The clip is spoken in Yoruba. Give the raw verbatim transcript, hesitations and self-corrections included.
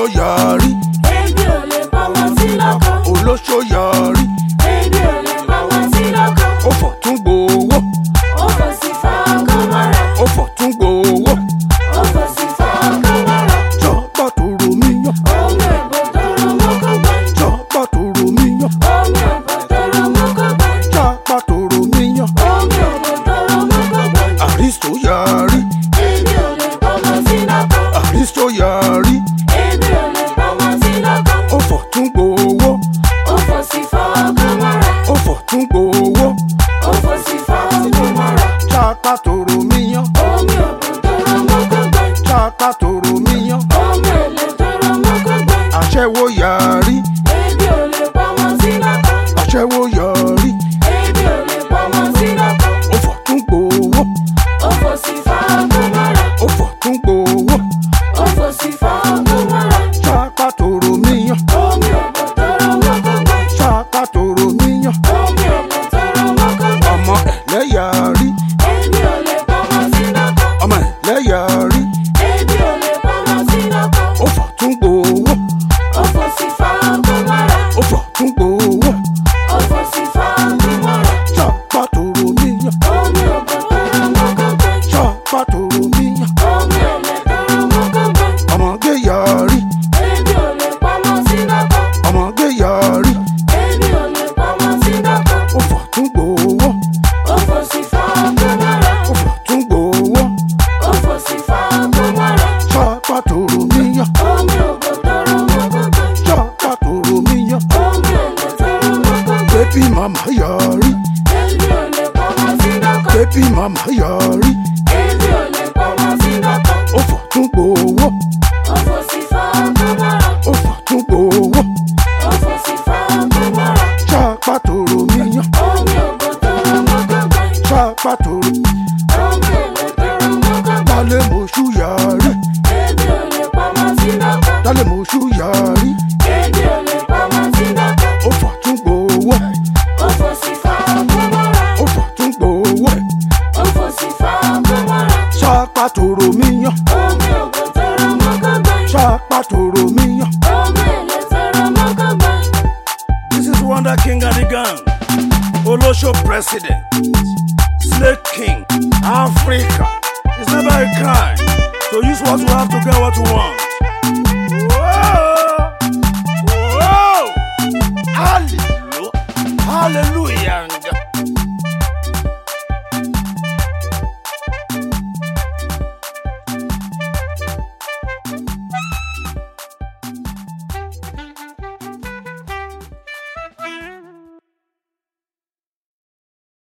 olóṣó yarí. Ebi ò lè pọmọ sí lọ́kọ. Olóṣó yarí. Ebi ò lè pọmọ sí lọ́kọ. Ó fọ̀ tún gbowó. Ó fò sí fa ọkọ mọ́ra. Ó fọ̀ tún gbowó. Ó fò sí fa ọkọ mọ́ra. Jọ̀gbà tòrò mi yàn. Omi òbò tóró mọ́kọ́ gbẹ́. Jọ̀gbà tòrò mi yàn. Omi òbò tóró mọ́kọ́ gbẹ́. Jàgbà tòrò mi yàn. Omi òbò tóró mọ́kọ́ gbẹ́. Àrísítò yarí. Ebi ò lè pọmọ sí lọ́kọ. Àrísítò yarí. Ebi ò lè pọmọ sí lọ́kọ. Ó fọ̀ tún gbowó. Ó fò sí fa ọkọ mọ́ra. Ó fọ̀ tún gbowó. Ó fò sí fa ọkọ mọ́ra. Jàgbà tòrò mi yàn. Omi òbò tóró mọ́kọ́ gbẹ́. Jàgbà tòrò mi yàn. Omi èlé tóró mọ́kọ́ gbẹ́. Aṣẹ́wó yarí. Ebi ò lè pọmọ sí lọ́kọ. Aṣẹ́wó yarí. Ebi ò lè pọmọ sí lọ́kọ. Ó fọ̀ tún gbowó. Ó fò sí fa ọkọ mọ́ra. Ó fọ̀ tún gbowó. Ó fò sí fa ọkọ mọ́ra. Jàgbà tòrò mi yàn. Omi òbò tóró mọ́kọ́ gbẹ́. Jàgbà tòrò mi yàn. Omi èlé tóró mọ́kọ́ gbẹ́. Ọmọ ẹ̀lẹ́ yarí. Ebi ò lè pọmọ sí lọ́kọ. Ọmọ ẹ̀lẹ́ yarí. Ebi ò lè pọmọ sí lọ́kọ. Ó fọ̀ tún gbowó. Ó fò sí fa ọkọ mọ́ra. Ó fọ̀ tún gbowó. Ó fò sí fa ọkọ mọ́ra. Jàgbà tòrò mi yàn. Omi òbò tóró mọ́kọ́ gbẹ́. Jàgbà tòrò mi yàn. Omi èlé tóró mọ́kọ́ gbẹ́. Ọmọge yarí. Ebi ò lè pọmọ sí lọ́kọ. Ọmọge yarí. Ebi ò lè pọmọ sí lọ́kọ. Ó fọ̀ tún gbowó. Ó fò sí fa ọkọ mọ́ra. Ó fọ̀ tún gbowó. Ó fò sí fa ọkọ mọ́ra. Jàgbà tòrò mi yàn. Omi òbò tóró mọ́kọ́ gbẹ́. Jàgbà tòrò mi yàn. Omi èlé tóró mọ́kọ́ gbẹ́. Baby mama yarí. Ebi ò lè pọmọ sí lọ́kọ. Baby mama yarí. Ebi ò lè pọmọ sí lọ́kọ. Ó fọ̀ tún gbowó. Ó fò sí fa ọkọ mọ́ra. Ó fọ̀ tún gbowó. Ó fò sí fa ọkọ mọ́ra. Jàgbà tòrò mi yàn. Omi òbò tóró mọ́kọ́ gbẹ́. Jàgbà tòrò. Omi èlé tóró mọ́kọ́ gbẹ́. Dálé mọ̀ṣú yarí. Ebi ò lè pọmọ sí lọ́kọ. Dálé mọ̀ṣú yarí. Ebi ò lè pọmọ sí lọ́kọ. Ó fọ̀ tún gbowó. Ó fò sí fa ọkọ mọ́ra. Ó fọ̀ tún gbowó. Ó fò sí fa ọkọ mọ́ra. Jàgbà tòrò mi yàn. Omi òbò tóró mọ́kọ́ gbẹ́. Jàgbà tòrò mi yàn. Omi èlé tóró mọ́kọ́ gbẹ́. This is Wonder King and the gang. Olosho President. Snake King. Africa. It's never a crime to use what you have to get what you want. Whoa! Whoa! Hallelujah! Hallelujah!